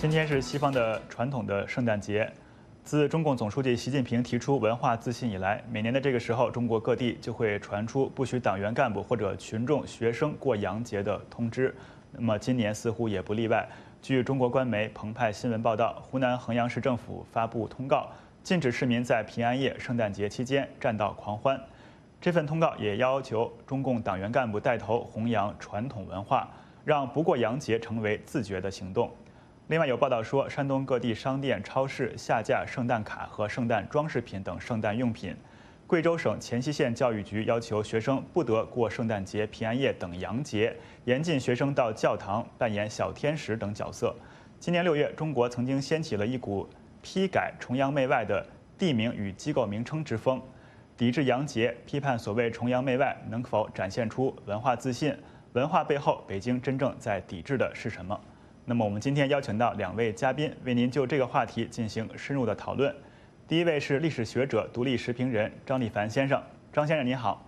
今天是西方的传统的圣诞节。自中共总书记习近平提出文化自信以来，每年的这个时候，中国各地就会传出不许党员干部或者群众、学生过洋节的通知。那么今年似乎也不例外。据中国官媒澎湃新闻报道，湖南衡阳市政府发布通告，禁止市民在平安夜、圣诞节期间占道狂欢。这份通告也要求中共党员干部带头弘扬传统文化，让不过洋节成为自觉的行动。另外有报道说，山东各地商店、超市下架圣诞卡和圣诞装饰品等圣诞用品。贵州省黔西县教育局要求学生不得过圣诞节、平安夜等洋节，严禁学生到教堂扮演小天使等角色。今年6月，中国曾经掀起了一股批改崇洋媚外的地名与机构名称之风，抵制洋节，批判所谓崇洋媚外能否展现出文化自信？文化背后，北京真正在抵制的是什么？那么我们今天邀请到2位嘉宾，为您就这个话题进行深入的讨论。第一位是历史学者、独立时评人张立凡先生，张先生您好。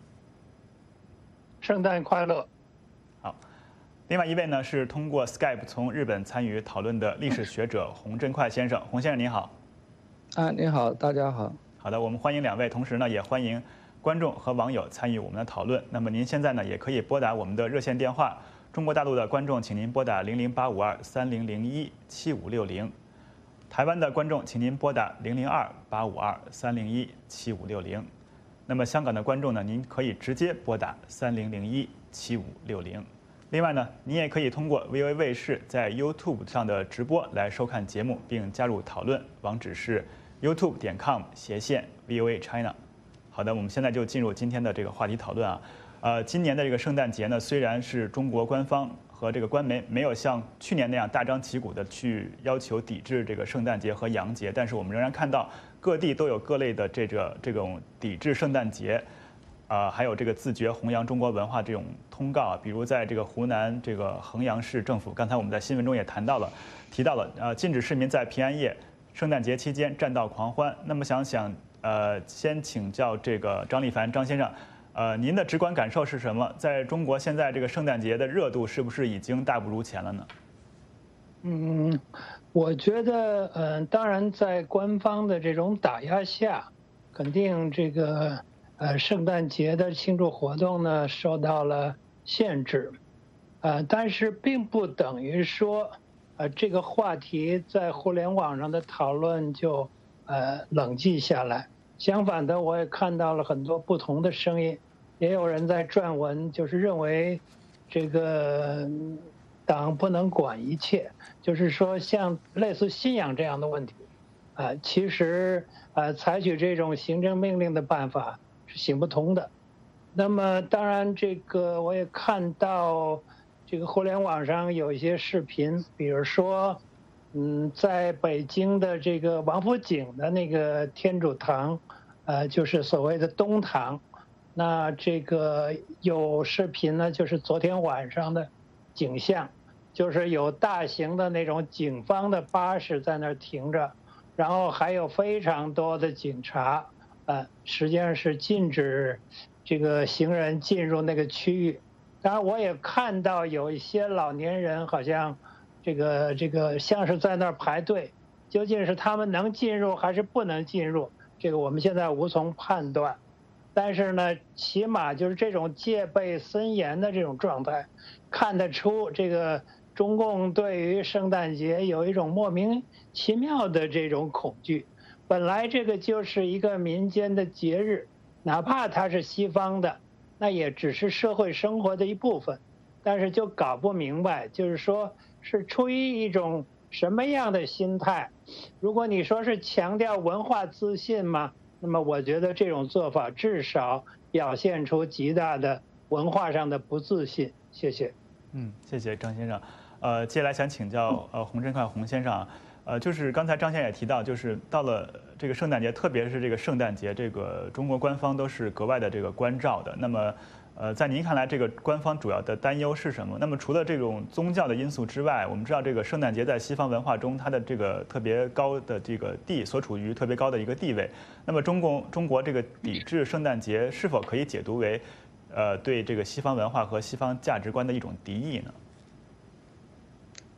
圣诞快乐。 好。另外一位呢是通过 Skype 从日本参与讨论的历史学者洪振快先生，洪先生您好。 您好，大家好。 好的，我们欢迎2位，同时呢也欢迎观众和网友参与我们的讨论。那么您现在呢也可以拨打我们的热线电话。中国大陆的观众，请您拨打0085230017560；台湾的观众，请您拨打002-852-301-7560。那么香港的观众呢，您可以直接拨打3001-7560。另外呢，您也可以通过 VOA 卫视在 YouTube 上的直播来收看节目，并加入讨论。网址是 youtube.com/VOA China。好的，我们现在就进入今天的这个话题讨论啊。今年的这个圣诞节呢，虽然是中国官方和这个官媒没有像去年那样大张旗鼓的去要求抵制这个圣诞节和洋节，但是我们仍然看到各地都有各类的这种抵制圣诞节，还有这个自觉弘扬中国文化这种通告啊。比如在这个湖南这个衡阳市政府，刚才我们在新闻中也提到了，禁止市民在平安夜、圣诞节期间占道狂欢。那么先请教这个张立凡张先生。您的直观感受是什么？在中国现在这个圣诞节的热度是不是已经大不如前了呢？ 我觉得，当然在官方的这种打压下，肯定这个圣诞节的庆祝活动呢受到了限制，但是并不等于说，这个话题在互联网上的讨论就冷寂下来。相反的，我也看到了很多不同的声音，也有人在撰文，就是认为这个党不能管一切，就是说像类似信仰这样的问题，其实采取这种行政命令的办法是行不通的。那么当然，这个我也看到这个互联网上有一些视频，比如说，在北京的这个王府井的那个天主堂。就是所谓的东堂，那这个有视频呢，就是昨天晚上的景象，就是有大型的那种警方的巴士在那儿停着，然后还有非常多的警察，实际上是禁止这个行人进入那个区域。当然，我也看到有一些老年人好像这个像是在那儿排队，究竟是他们能进入还是不能进入？这个我们现在无从判断，但是呢，起码就是这种戒备森严的这种状态，看得出这个中共对于圣诞节有一种莫名其妙的这种恐惧。本来这个就是一个民间的节日，哪怕它是西方的，那也只是社会生活的一部分，但是就搞不明白，就是说是出于一种什么样的心态？如果你说是强调文化自信嘛，那么我觉得这种做法至少表现出极大的文化上的不自信。谢谢。 谢谢张先生。接下来想请教洪振快洪先生，就是刚才张先生也提到，就是到了这个圣诞节，特别是这个圣诞节，这个中国官方都是格外的这个关照的。那么在您看来，这个官方主要的担忧是什么？那么除了这种宗教的因素之外，我们知道这个圣诞节在西方文化中，它的这个特别高的这个所处于特别高的一个地位。那么中国这个抵制圣诞节是否可以解读为对这个西方文化和西方价值观的一种敌意呢？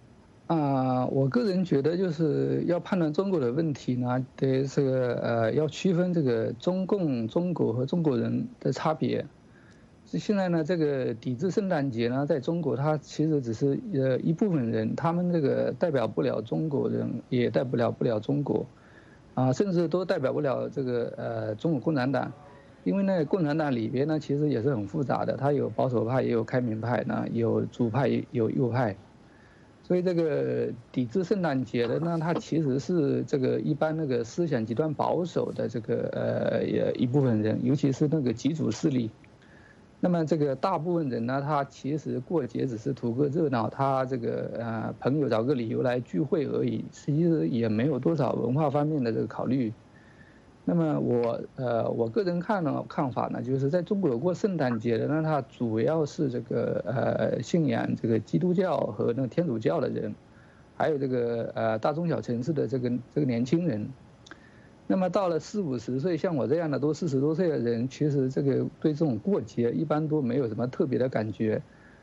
我个人觉得就是要判断中国的问题呢，得这个要区分这个中共、中国和中国人的差别。现在呢，这个抵制圣诞节呢，在中国它其实只是一部分人，他们这个代表不了中国人，也代表不了中国，甚至都代表不了这个中国共产党，因为呢，共产党里边呢其实也是很复杂的，它有保守派，也有开明派呢，有左派，有右派。所以这个抵制圣诞节的呢，它其实是这个一般那个思想极端保守的这个一部分人，尤其是那个极左势力。那么这个大部分人呢，他其实过节只是图个热闹，他这个朋友找个理由来聚会而已，其实也没有多少文化方面的这个考虑。那么我个人看法呢，就是在中国过圣诞节的呢，它主要是这个信仰这个基督教和那个天主教的人，还有这个大中小城市的这个年轻人。那么到了40、50岁，像我这样的都40多岁的人，其实这个对这种过节一般都没有什么特别的感觉。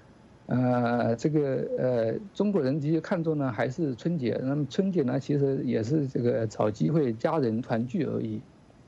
中国人其实看重呢还是春节，那么春节呢其实也是这个找机会家人团聚而已。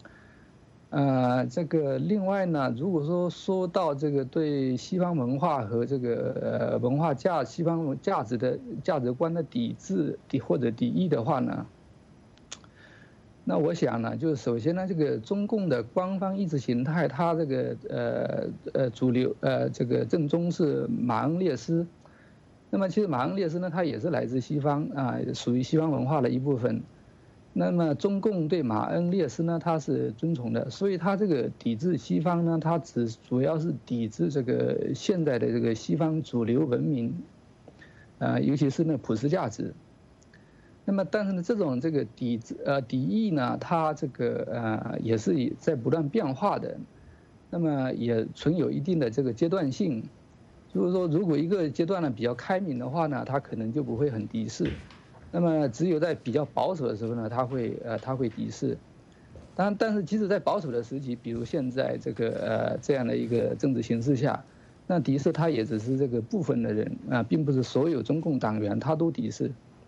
另外呢，如果说到这个对西方文化和这个西方价值观的抵制或者敌意的话呢，那我想呢，就是首先呢，这个中共的官方意识形态，它这个主流这个正宗是马恩列斯。那么其实马恩列斯呢，他也是来自西方属于西方文化的一部分。那么中共对马恩列斯呢，他是尊崇的，所以他这个抵制西方呢，他主要是抵制这个现在的这个西方主流文明，尤其是那普世价值。那么但是呢，这种这个敌意呢，它这个也是在不断变化的，那么也存有一定的这个阶段性。就是说，如果一个阶段呢比较开明的话呢，它可能就不会很敌视。那么只有在比较保守的时候呢，他会敌视。但是即使在保守的时期，比如现在这样的一个政治形势下，那敌视他也只是这个部分的人并不是所有中共党员他都敌视。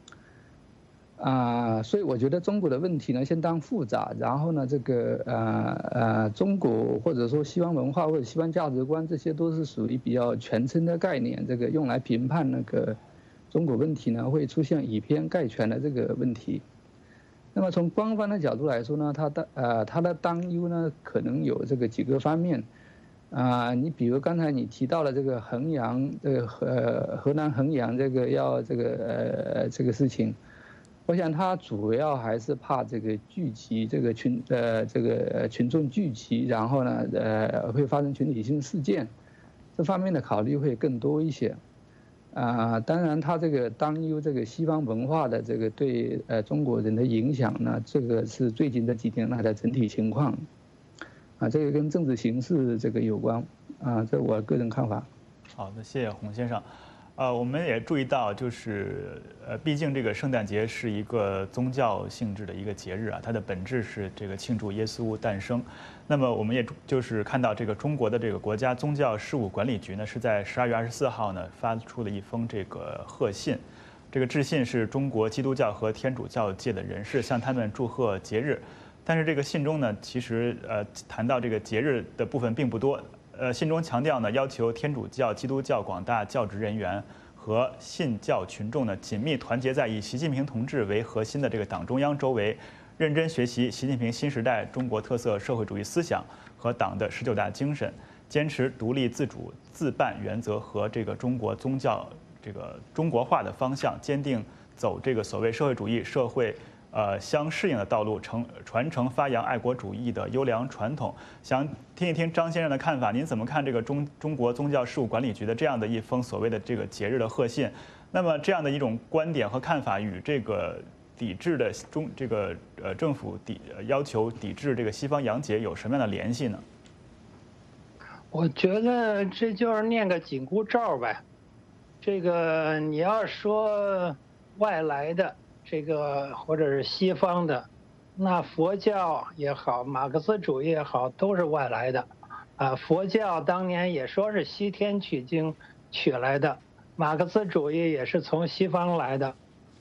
所以我觉得中国的问题呢相当复杂，然后呢中国或者说西方文化或者西方价值观，这些都是属于比较全称的概念，这个用来评判那个中国问题呢，会出现以偏概全的这个问题。那么从官方的角度来说呢，他的担忧呢，可能有这个几个方面。你比如刚才你提到了这个衡阳，河南衡阳这个要这个事情，我想他主要还是怕这个聚集这个群众聚集，然后呢会发生群体性事件，这方面的考虑会更多一些。当然，他这个担忧这个西方文化的这个对中国人的影响呢，这个是最近这几年来的整体情况，这个跟政治形势这个有关，这我个人看法。 好的，谢谢洪先生。我们也注意到，就是毕竟这个圣诞节是一个宗教性质的一个节日啊，它的本质是这个庆祝耶稣诞生。那么我们也就是看到这个中国的这个国家宗教事务管理局呢，是在12月24号呢发出了一封这个贺信。这个致信是中国基督教和天主教界的人士向他们祝贺节日，但是这个信中呢，其实谈到这个节日的部分并不多。信中强调呢，要求天主教、基督教广大教职人员和信教群众呢，紧密团结在以习近平同志为核心的这个党中央周围，认真学习习近平新时代中国特色社会主义思想和党的19大精神，坚持独立自主自办原则和这个中国宗教这个中国化的方向，坚定走这个所谓社会主义社会相适应的道路，传承发扬爱国主义的优良传统。想听一听张先生的看法，您怎么看这个中国宗教事务管理局的这样的一封所谓的这个节日的贺信？那么这样的一种观点和看法与这个抵制的政府要求抵制这个西方洋节有什么样的联系呢？ 我觉得这就是念个紧箍咒呗。这个你要说外来的。这个或者是西方的，那佛教也好，马克思主义也好，都是外来的，佛教当年也说是西天取经取来的，马克思主义也是从西方来的，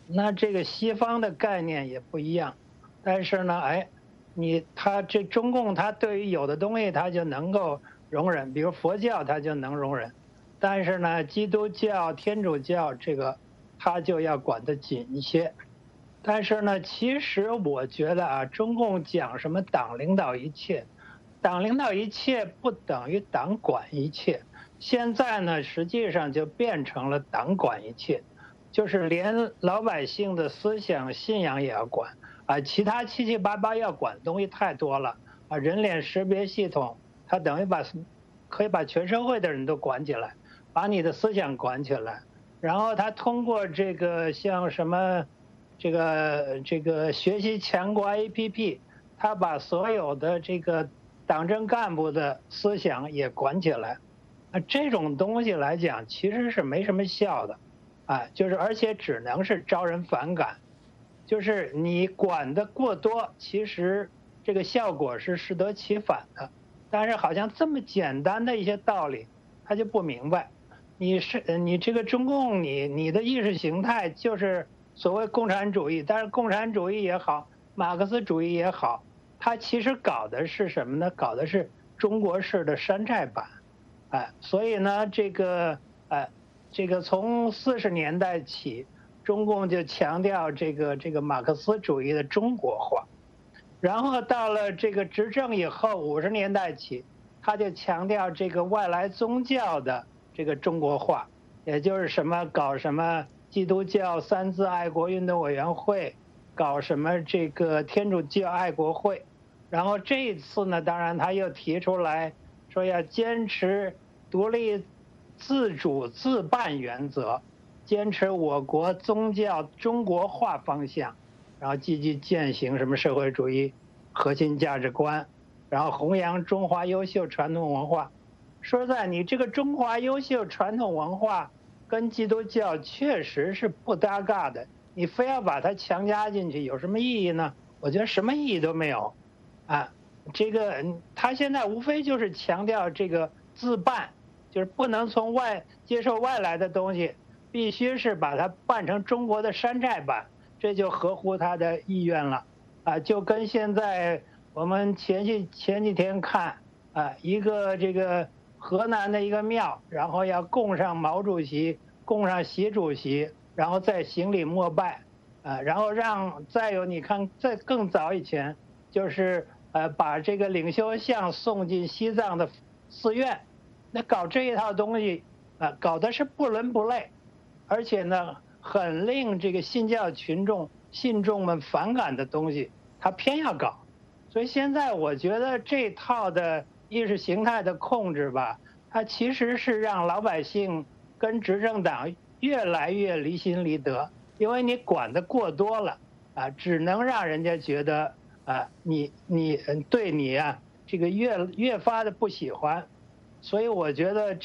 那这个西方的概念也不一样，但是呢，哎，这中共它对于有的东西它就能够容忍，比如佛教它就能容忍，但是呢，基督教、天主教这个它就要管得紧一些。但是呢，其实我觉得啊，中共讲什么党领导一切，党领导一切不等于党管一切。现在呢，实际上就变成了党管一切，就是连老百姓的思想信仰也要管啊，其他七七八八要管的东西太多了啊，人脸识别系统，它等于可以把全社会的人都管起来，把你的思想管起来，然后它通过这个像什么。这个学习强国 APP， 他把所有的这个党政干部的思想也管起来，这种东西来讲其实是没什么效的，就是而且只能是招人反感，就是你管的过多，其实这个效果是适得其反的，但是好像这么简单的一些道理，他就不明白，你这个中共你的意识形态就是。所谓共产主义，但是共产主义也好，马克思主义也好，它其实搞的是什么呢？搞的是中国式的山寨版，所以呢，这个从40年代起，中共就强调这个马克思主义的中国化，然后到了这个执政以后，50年代起，他就强调这个外来宗教的这个中国化，也就是什么搞什么。基督教三自爱国运动委员会搞什么这个天主教爱国会，然后这一次呢，当然他又提出来说要坚持独立自主自办原则，坚持我国宗教中国化方向，然后积极践行什么社会主义核心价值观，然后弘扬中华优秀传统文化。说实在，你这个中华优秀传统文化跟基督教确实是不搭嘎的，你非要把它强加进去，有什么意义呢？我觉得什么意义都没有，这个他现在无非就是强调这个自办，就是不能从接受外来的东西，必须是把它办成中国的山寨版，这就合乎他的意愿了，就跟现在我们前几天看一个这个。河南的一个庙，然后要供上毛主席，供上习主席，然后再行礼膜拜，然后再有你看，在更早以前，就是把这个领袖像送进西藏的寺院，那搞这一套东西，搞的是不伦不类，而且呢，很令这个信教信众们反感的东西，他偏要搞，所以现在我觉得这套的。意识形态的控制吧，它其实是让老百姓跟执政党越来越离心离德，因为你管得过多了只能让人家觉得你对你这个越发的不喜欢，所以我觉得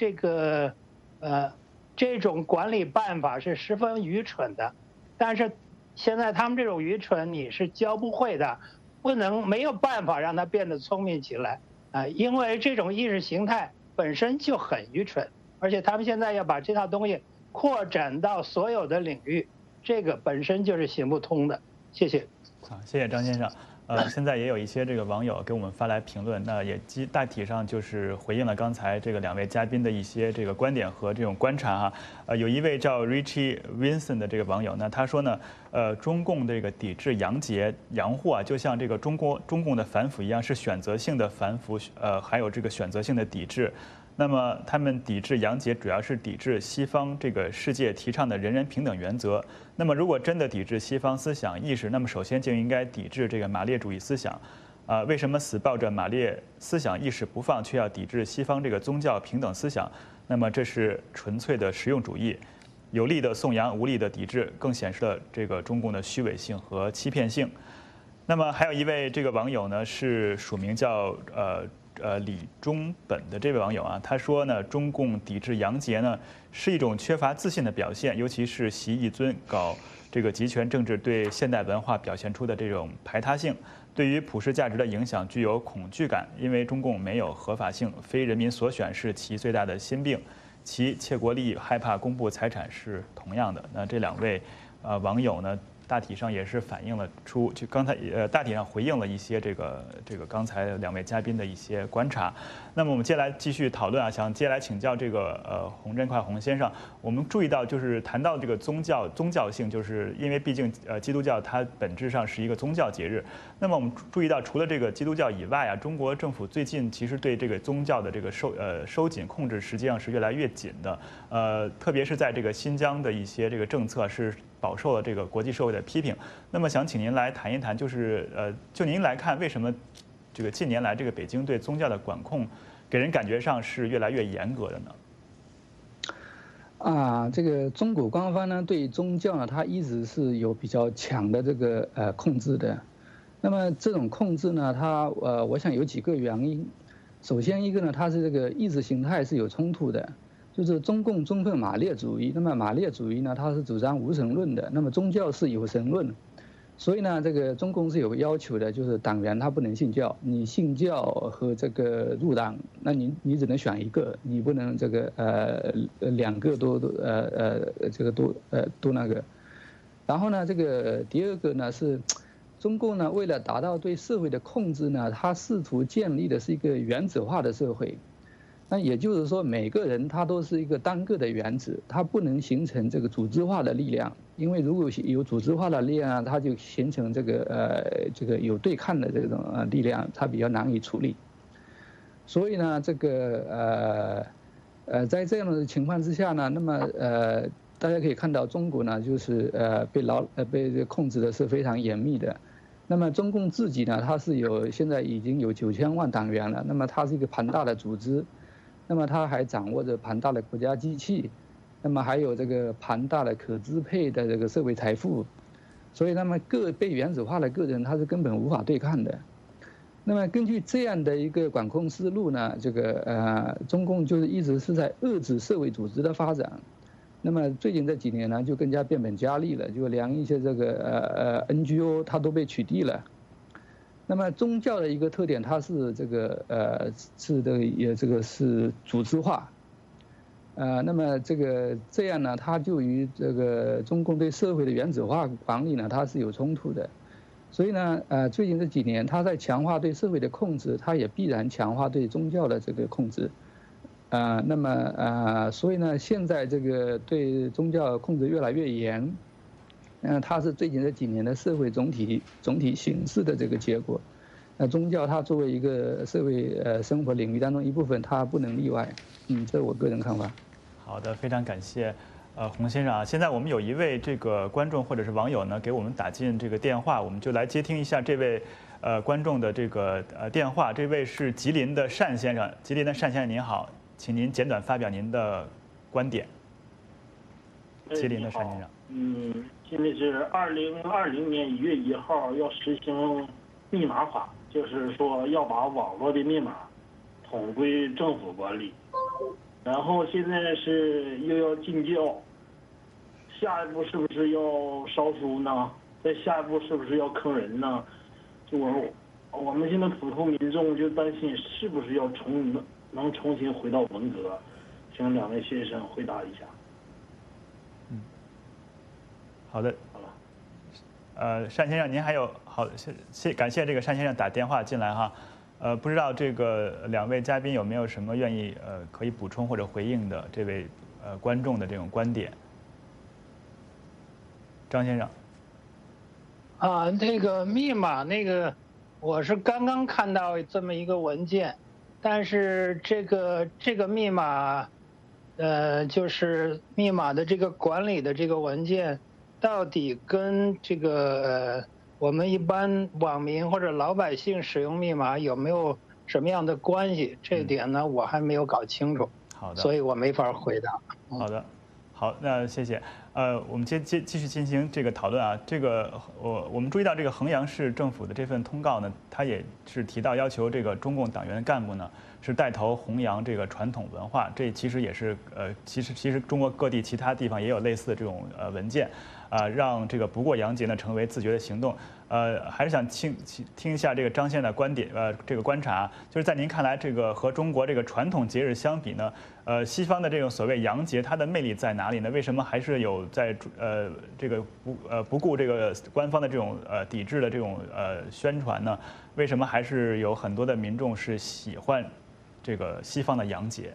这种管理办法是十分愚蠢的，但是现在他们这种愚蠢你是教不会的，没有办法让他变得聪明起来。因为这种意识形态本身就很愚蠢，而且他们现在要把这套东西扩展到所有的领域，这个本身就是行不通的。谢谢。 好，谢谢张先生。现在也有一些这个网友给我们发来评论，那也大体上就是回应了刚才这个2位嘉宾的一些这个观点和这种观察哈。有一位叫 Richie Vincent 的这个网友呢，他说呢，中共这个抵制洋节洋货就像这个中共的反腐一样，是选择性的反腐，还有这个选择性的抵制。那么他们抵制洋节主要是抵制西方这个世界提倡的人人平等原则。那么如果真的抵制西方思想意识，那么首先就应该抵制这个马列主义思想。为什么死抱着马列思想意识不放，却要抵制西方这个宗教平等思想？那么这是纯粹的实用主义，有力的颂扬，无力的抵制，更显示了这个中共的虚伪性和欺骗性。那么还有一位这个网友呢，是署名叫李中本的这位网友他说呢，中共抵制洋节呢是一种缺乏自信的表现，尤其是习一尊搞这个集权政治对现代文化表现出的这种排他性，对于普世价值的影响具有恐惧感，因为中共没有合法性，非人民所选是其最大的心病，其窃国利益、害怕公布财产是同样的。那这2位网友呢，大体上也是反映了出，就刚才大体上回应了一些这个刚才2位嘉宾的一些观察。那么我们接下来继续讨论啊，想接下来请教这个洪振快洪先生，我们注意到就是谈到这个宗教性，就是因为毕竟基督教它本质上是一个宗教节日。那么我们注意到，除了这个基督教以外啊，中国政府最近其实对这个宗教的这个收紧控制实际上是越来越紧的，特别是在这个新疆的一些这个政策是饱受了这个国际社会的批评。那么想请您来谈一谈，就是就您来看，为什么这个近年来这个北京对宗教的管控给人感觉上是越来越严格的呢？ 这个中国官方呢对宗教呢，它一直是有比较强的这个控制的。那么这种控制呢，它我想有几个原因。首先一个呢，它是这个意识形态是有冲突的，就是中共中分马列主义。那么马列主义呢，它是主张无神论的，那么宗教是有神论。所以呢，这个中共是有要求的，就是党员他不能信教，你信教和这个入党，那你只能选一个，你不能这个2个都那个。然后呢，这个第二个呢是，中共呢为了达到对社会的控制呢，他试图建立的是一个原子化的社会。那也就是说，每个人他都是一个单个的原子，他不能形成这个组织化的力量，因为如果有组织化的力量，它就形成这个有对抗的这种力量，它比较难以处理。所以呢，这个在这样的情况之下呢，那么大家可以看到，中国呢就是被控制的是非常严密的。那么中共自己呢，它是现在已经有9000万党员了，那么它是一个庞大的组织。那么它还掌握着庞大的国家机器，那么还有这个庞大的可支配的这个社会财富，所以那么被原子化的个人他是根本无法对抗的。那么根据这样的一个管控思路呢，这个中共就是一直是在遏制社会组织的发展。那么最近这几年呢，就更加变本加厉了，就连一些这个NGO 它都被取缔了。那么宗教的一个特点，它是这个是组织化，那么这样呢，它就与这个中共对社会的原子化管理呢，它是有冲突的。所以呢，最近这几年，它在强化对社会的控制，它也必然强化对宗教的这个控制，那么所以呢，现在这个对宗教控制越来越严。它是最近这几年的社会总体形势的这个结果。宗教它作为一个社会生活领域当中一部分，它不能例外。这是我个人看法。 好的，非常感谢洪先生啊。现在我们有一位这个观众或者是网友呢，给我们打进这个电话，我们就来接听一下这位观众的这个电话。这位是吉林的单先生，吉林的单先生您好，请您简短发表您的观点。吉林的单先生。 现在是2020年1月1号要实行密码法，就是说要把网络的密码统归政府管理。然后现在是又要禁教，下一步是不是要烧书呢？再下一步是不是要坑人呢？我们现在普通民众就担心是不是要能重新回到文革，请2位先生回答一下。 好的，单先生，您还有感谢这个单先生打电话进来哈，不知道这个2位嘉宾有没有什么愿意可以补充或者回应的这位观众的这种观点？张先生。 那个密码我是刚刚看到这么一个文件，但是这个密码，就是密码的这个管理的这个文件。到底跟这个我们一般网民或者老百姓使用密码有没有什么样的关系？这一点呢，我还没有搞清楚。 好的， 所以我没法回答。 好的，好，那谢谢。我们继续进行这个讨论啊。这个我们注意到这个衡阳市政府的这份通告呢，它也是提到要求这个中共党员干部呢是带头弘扬这个传统文化。这其实也是其实中国各地其他地方也有类似的这种文件。 让这个不过洋节呢成为自觉的行动。还是想听一下这个张先生的观点，这个观察，就是在您看来，这个和中国这个传统节日相比呢，西方的这种所谓洋节，它的魅力在哪里呢？为什么还是有在这个不顾这个官方的这种抵制的这种宣传呢？为什么还是有很多的民众是喜欢这个西方的洋节？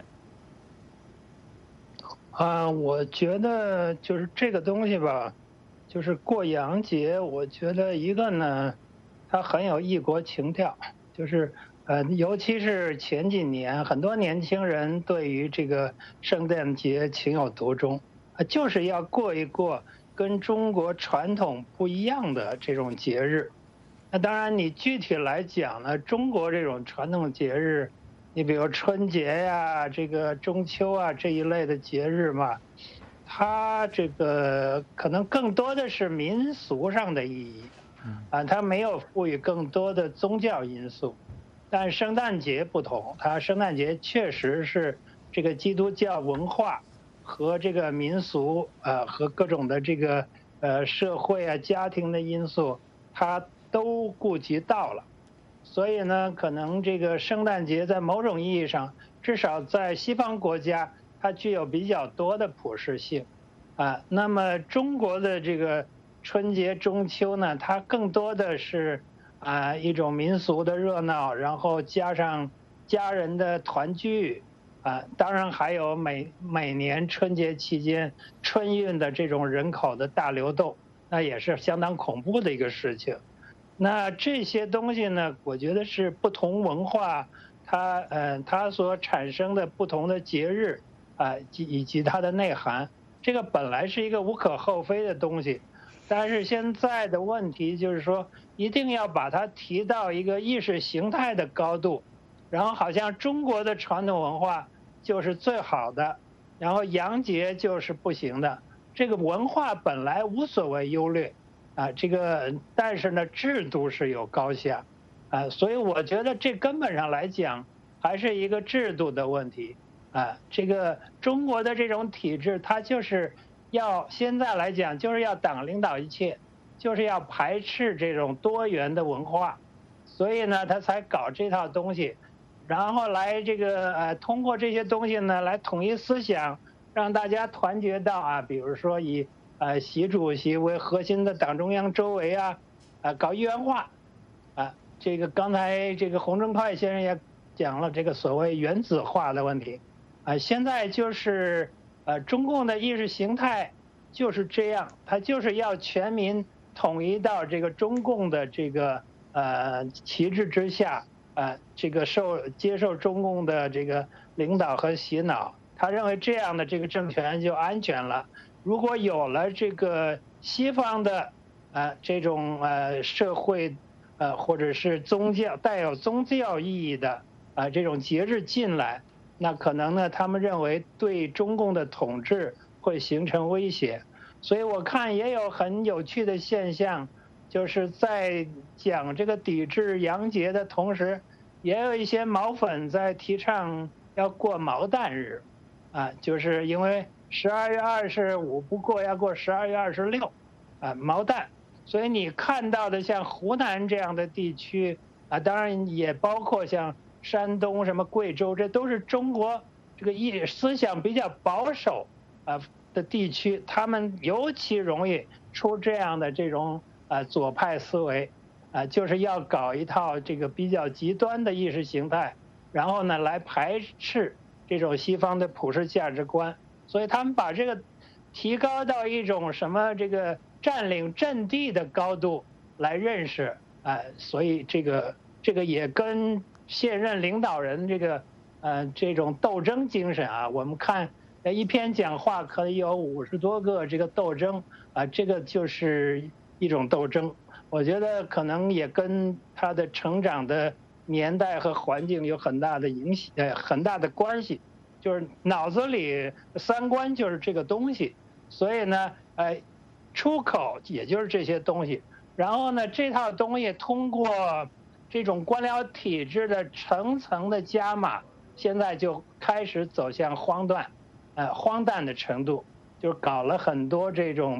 我觉得就是这个东西吧。就是过洋节，我觉得一个呢，它很有异国情调，就是尤其是前几年，很多年轻人对于这个圣诞节情有独钟，就是要过一过跟中国传统不一样的这种节日。那当然，你具体来讲呢，中国这种传统节日，你比如春节呀、这个中秋啊这一类的节日嘛。它这个可能更多的是民俗上的意义，它没有赋予更多的宗教因素。但圣诞节不同，它圣诞节确实是这个基督教文化和这个民俗和各种的这个社会啊家庭的因素，它都顾及到了。所以呢，可能这个圣诞节在某种意义上，至少在西方国家，它具有比较多的普适性，那么中国的这个春节、中秋呢，它更多的是一种民俗的热闹，然后加上家人的团聚，当然还有每年春节期间春运的这种人口的大流动，那也是相当恐怖的一个事情。那这些东西呢，我觉得是不同文化它所产生的不同的节日。以及它的内涵，这个本来是一个无可厚非的东西，但是现在的问题就是说，一定要把它提到一个意识形态的高度，然后好像中国的传统文化就是最好的，然后洋节就是不行的。这个文化本来无所谓优劣，但是呢，制度是有高下，所以我觉得这根本上来讲还是一个制度的问题。这个中国的这种体制，它就是要现在来讲，就是要党领导一切，就是要排斥这种多元的文化，所以呢，他才搞这套东西，然后来这个通过这些东西呢，来统一思想，让大家团结到比如说以习主席为核心的党中央周围搞一元化，这个刚才这个洪正快先生也讲了这个所谓原子化的问题。现在就是中共的意识形态就是这样，它就是要全民统一到这个中共的这个旗帜之下，这个接受中共的这个领导和洗脑，他认为这样的这个政权就安全了。如果有了这个西方的这种社会或者是宗教带有宗教意义的这种节日进来，那可能呢，他们认为对中共的统治会形成威胁，所以我看也有很有趣的现象，就是在讲这个抵制洋节的同时，也有一些毛粉在提倡要过毛蛋日，就是因为12月25不过要过12月26，毛蛋，所以你看到的像湖南这样的地区当然也包括像山东什么贵州，这都是中国这个思想比较保守的地区，他们尤其容易出这样的这种左派思维，就是要搞一套这个比较极端的意识形态，然后呢来排斥这种西方的普世价值观，所以他们把这个提高到一种什么这个占领阵地的高度来认识，所以这个也跟现任领导人这种斗争精神我们看一篇讲话可以有50多个这个斗争这个就是一种斗争。我觉得可能也跟他的成长的年代和环境有很大的影响，很大的关系，就是脑子里三观就是这个东西，所以呢，出口也就是这些东西，然后呢，这套东西通过这种官僚体制的层层的加码，现在就开始走向荒诞的程度，就是搞了很多这种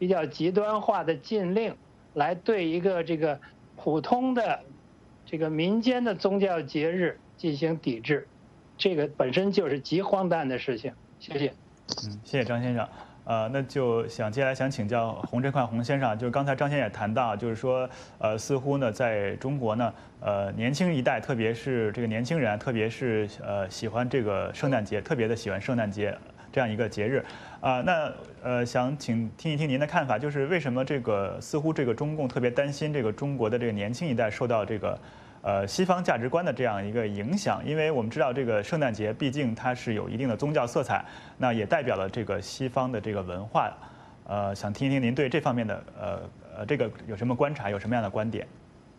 比较极端化的禁令来对一个这个普通的这个民间的宗教节日进行抵制，这个本身就是极荒诞的事情。谢谢。 谢谢张先生。那就接下来想请教洪振匡洪先生，就是刚才张先生也谈到，就是说，似乎呢，在中国呢，年轻一代，特别是这个年轻人，特别是喜欢这个圣诞节，特别的喜欢圣诞节这样一个节日，想听一听您的看法，就是为什么似乎这个中共特别担心这个中国的这个年轻一代受到这个西方价值观的这样一个影响，因为我们知道这个圣诞节毕竟它是有一定的宗教色彩，那也代表了这个西方的这个文化，想听一听您对这方面的这个有什么观察，有什么样的观点？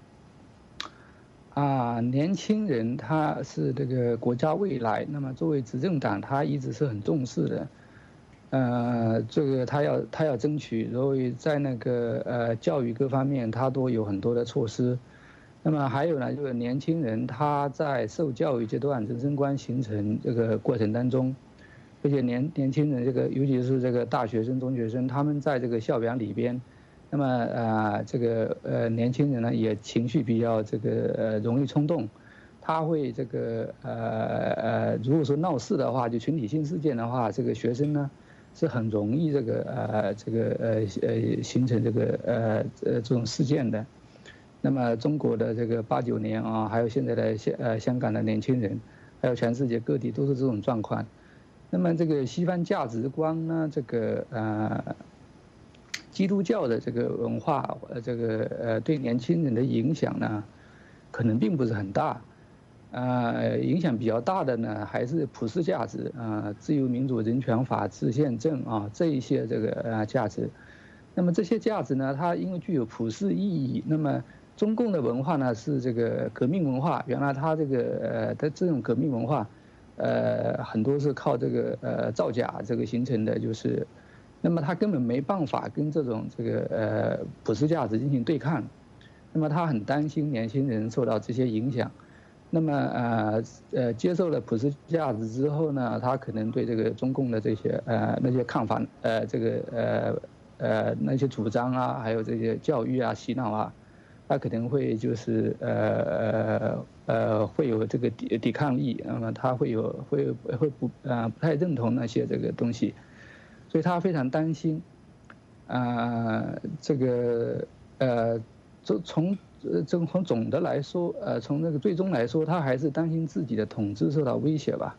年轻人他是这个国家未来，那么作为执政党，他一直是很重视的。这个他要争取，所以在那个教育各方面，他都有很多的措施。那么还有呢，就是年轻人他在受教育阶段、人生观形成这个过程当中，而且年轻人尤其是这个大学生、中学生，他们在这个校园里边，那么年轻人呢也情绪比较容易冲动，他会如果说闹事的话，就群体性事件的话，这个学生呢是很容易形成这种事件的。那么中国的89年还有现在的香港的年轻人，还有全世界各地都是这种状况。那么这个西方价值观呢，基督教的这个文化，对年轻人的影响呢，可能并不是很大。影响比较大的呢，还是普世价值自由民主、人权、法治、宪政这一些价值。那么这些价值呢，它因为具有普世意义，那么中共的文化呢是革命文化，原来它它这种革命文化，很多是靠造假形成的，那么它根本没办法跟这种普世价值进行对抗，那么他很担心年轻人受到这些影响，那么接受了普世价值之后呢，他可能对中共的那些看法，那些主张还有这些教育洗脑他可能会会有抵抗力，那么他会不太认同那些东西，所以他非常担心。从总的来说，从最终来说，他还是担心自己的统治受到威胁吧。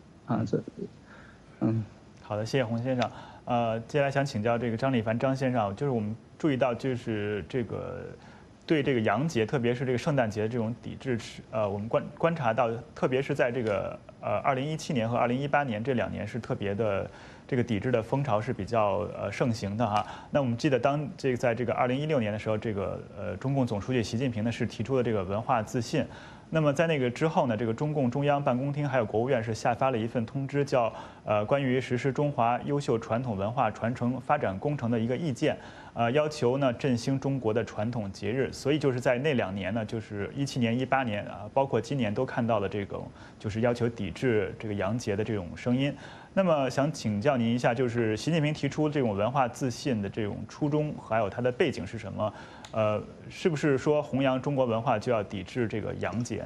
好的，谢谢洪先生。接下来想请教张立凡张先生，就是我们注意到对洋节，特别是圣诞节的这种抵制，我们观察到，特别是在2017年和2018年这2年是特别的，抵制的风潮是比较盛行的哈。那我们记得在2016年的时候，中共总书记习近平呢是提出了文化自信。那么在那个之后呢，中共中央办公厅还有国务院是下发了一份通知，叫关于实施中华优秀传统文化传承发展工程的一个意见，要求呢振兴中国的传统节日。所以就是在那2年呢，就是17年、18年包括今年都看到了就是要求抵制洋节的这种声音。那么想请教您一下，就是习近平提出这种文化自信的这种初衷，还有它的背景是什么？是不是说弘扬中国文化就要抵制洋节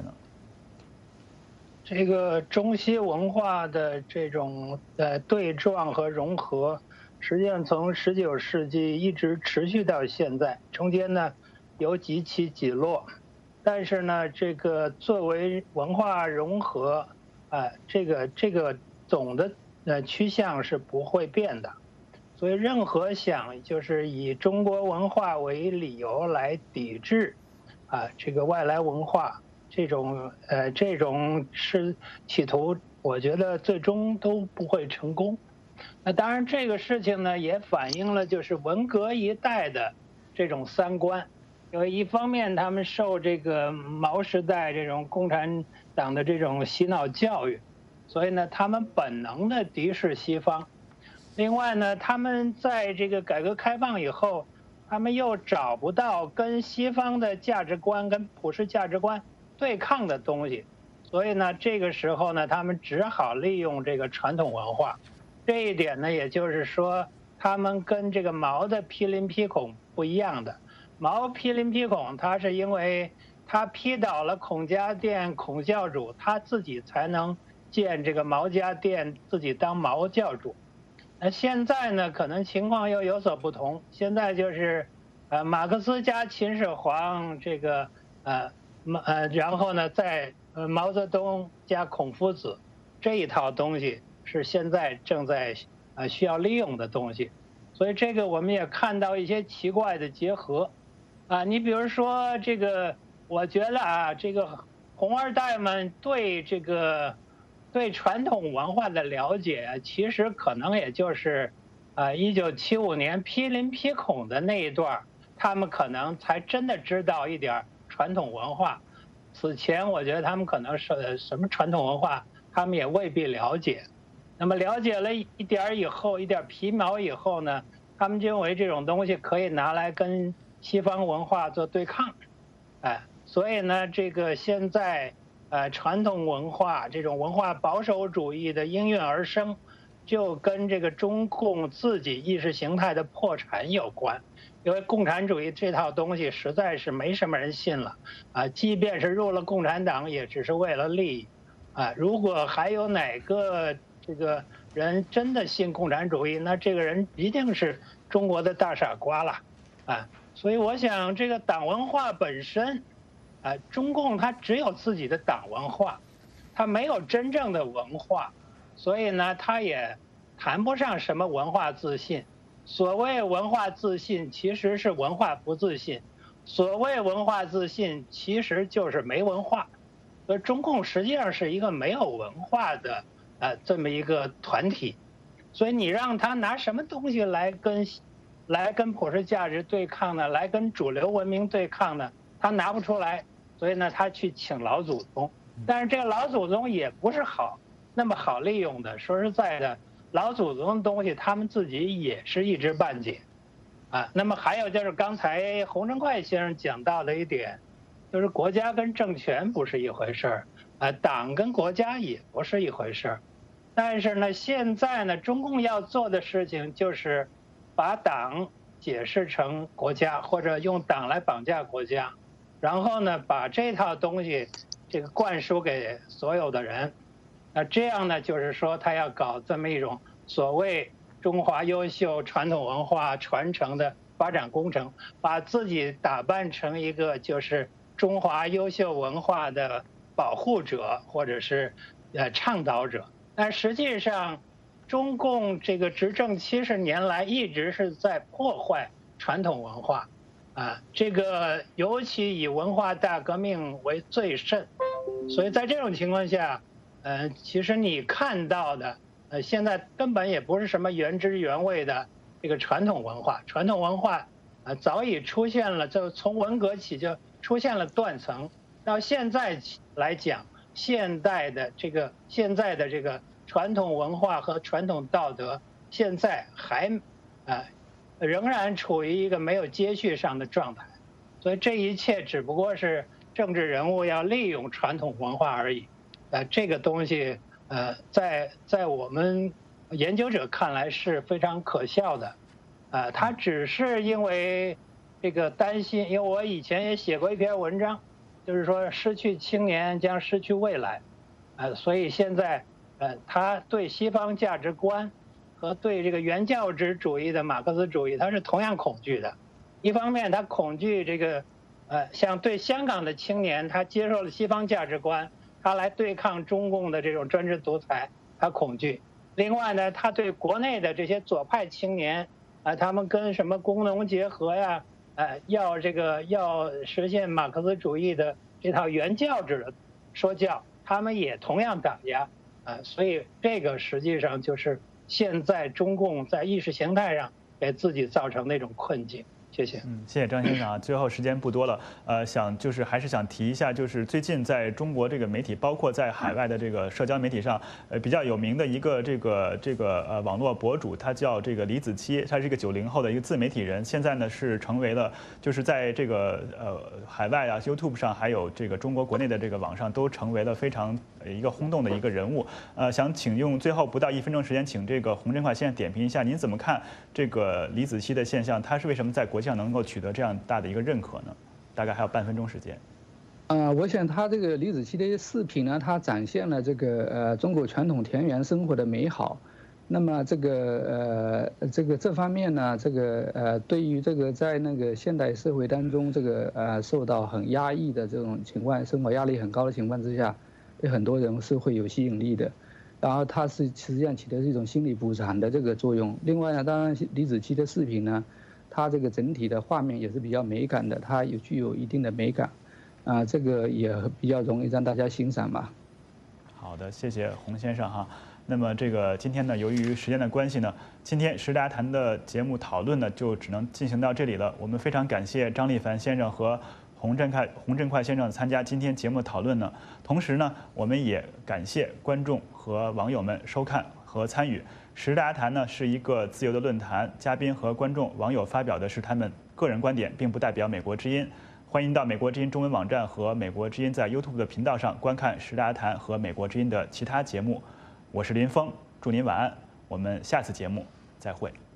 呢？ 中西文化的这种对撞和融合，实际上从19世纪一直持续到现在，中间呢有几起几落，但是呢作为文化融合，这个总的趋向是不会变的。所以任何想就是以中国文化为理由来抵制外来文化，这种是企图，我觉得最终都不会成功。那当然这个事情呢也反映了就是文革一代的这种三观，因为一方面他们受毛时代这种共产党的这种洗脑教育，所以呢他们本能的敌视西方。另外呢，他们在改革开放以后，他们又找不到跟西方的价值观、跟普世价值观对抗的东西，所以呢，这个时候呢，他们只好利用传统文化。这一点呢，也就是说， 他们跟这个毛的批林批孔不一样的。毛批林批孔，它是因为他批倒了孔家店孔教主，他自己才能建这个毛家店，自己当毛教主。那现在呢，可能情况又有所不同。现在就是，马克思加秦始皇这个然后呢，在毛泽东加孔夫子这一套东西是现在正在需要利用的东西。所以这个我们也看到一些奇怪的结合。你比如说这个。我觉得这个红二代们对这个对传统文化的了解，其实可能也就是1975年批林批孔的那一段，他们可能才真的知道一点传统文化。此前我觉得他们可能是什么传统文化，他们也未必了解。那么了解了一点以后，一点皮毛以后呢，他们就认为这种东西可以拿来跟西方文化做对抗，所以呢，这个现在传统文化这种文化保守主义的应运而生，就跟这个中共自己意识形态的破产有关。因为共产主义这套东西实在是没什么人信了即便是入了共产党，也只是为了利益如果还有哪个这个人真的信共产主义，那这个人一定是中国的大傻瓜了所以我想，这个党文化本身。中共它只有自己的党文化，它没有真正的文化，所以呢，它也谈不上什么文化自信。所谓文化自信，其实是文化不自信；所谓文化自信，其实就是没文化。所以中共实际上是一个没有文化的这么一个团体。所以你让他拿什么东西来跟普世价值对抗呢？来跟主流文明对抗呢？他拿不出来。所以呢，他去请老祖宗，但是这个老祖宗也不是那么好利用的。说实在的，老祖宗的东西他们自己也是一知半解，那么还有就是刚才洪正快先生讲到的一点，就是国家跟政权不是一回事儿，党跟国家也不是一回事儿。但是呢，现在呢，中共要做的事情就是把党解释成国家，或者用党来绑架国家。然后呢，把这套东西这个灌输给所有的人，这样呢，就是说他要搞这么一种所谓中华优秀传统文化传承的发展工程，把自己打扮成一个就是中华优秀文化的保护者或者是倡导者。但实际上，中共这个执政70年来一直是在破坏传统文化。这个尤其以文化大革命为最甚，所以在这种情况下，其实你看到的，现在根本也不是什么原汁原味的这个传统文化。传统文化，早已出现了，就从文革起就出现了断层。到现在来讲，现在的这个传统文化和传统道德，现在还仍然处于一个没有接续上的状态，所以这一切只不过是政治人物要利用传统文化而已。这个东西在我们研究者看来是非常可笑的。他只是因为这个担心，因为我以前也写过一篇文章，就是说失去青年将失去未来。所以现在他对西方价值观和对这个原教旨主义的马克思主义，他是同样恐惧的。一方面，他恐惧这个，像对香港的青年，他接受了西方价值观，他来对抗中共的这种专制独裁，他恐惧。另外呢，他对国内的这些左派青年，他们跟什么工农结合呀，要实现马克思主义的这套原教旨的说教，他们也同样打压。所以这个实际上就是现在中共在意识形态上给自己造成那种困境。谢谢。 谢谢张先生啊。最后时间不多了，还是想提一下，就是最近在中国这个媒体，包括在海外的这个社交媒体上，比较有名的一个网络博主，他叫这个李子柒，他是一个90后的一个自媒体人，现在呢是成为了就是在这个海外啊 YouTube 上，还有这个中国国内的这个网上都成为了非常一个轰动的一个人物。想请用最后不到1分钟时间，请这个洪振快先生点评一下，您怎么看这个李子柒的现象？他是为什么在国际上能够取得这样大的一个认可呢？大概还有半分钟时间。 我想他这个李子柒的视频呢，它展现了这个中国传统田园生活的美好。那么这方面呢，对于这个在那个现代社会当中，受到很压抑的这种情况，生活压力很高的情况之下，对很多人是会有吸引力的。然后它实际上起的是一种心理补偿的这个作用。另外呢，当然李子柒的视频呢，它这个整体的画面也是比较美感的，它具有一定的美感，这个也比较容易让大家欣赏吧。 好的，谢谢洪先生哈。那么今天呢，由于时间的关系呢，今天时大家谈的节目讨论呢，就只能进行到这里了。我们非常感谢张立凡先生和洪振快先生参加今天节目讨论呢。同时呢，我们也感谢观众和网友们收看和参与。时大家谈呢是一个自由的论坛，嘉宾和观众网友发表的是他们个人观点，并不代表美国之音。欢迎到美国之音中文网站和美国之音在 YouTube 的频道上观看时大家谈和美国之音的其他节目。我是林峰，祝您晚安，我们下次节目再会。